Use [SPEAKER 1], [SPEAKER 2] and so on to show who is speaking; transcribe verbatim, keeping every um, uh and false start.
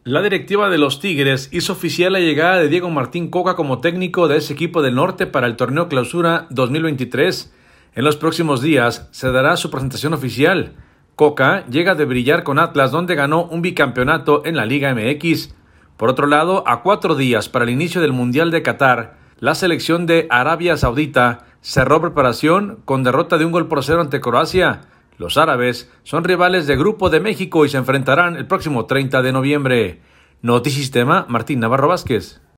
[SPEAKER 1] La directiva de los Tigres hizo oficial la llegada de Diego Martín Coca como técnico de ese equipo del norte para el torneo Clausura dos mil veintitrés. En los próximos días se dará su presentación oficial. Coca llega de brillar con Atlas, donde ganó un bicampeonato en la Liga M X. Por otro lado, a cuatro días para el inicio del Mundial de Qatar, la selección de Arabia Saudita cerró preparación con derrota de un gol por cero ante Croacia. Los árabes son rivales de grupo de México y se enfrentarán el próximo treinta de noviembre. Notisistema, Martín Navarro Vázquez.